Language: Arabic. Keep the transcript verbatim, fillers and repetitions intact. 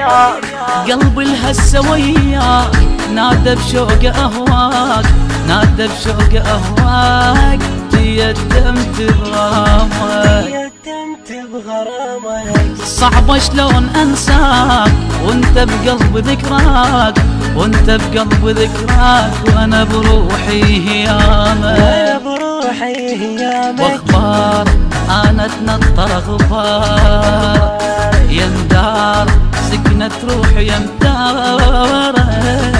قلبي الهسه وياك نادى بشوق اهواك، نادى بشوق اهواك، تيتمت بغرامك، صعبة شلون انساك وانت بقلب ذكراك، وانت بقلب ذكراك، وانا بروحي هيامك، وانا بروحي هيامك، واخبار انا اتنطر غبار، يا ندار سكنت روحي يا مدار.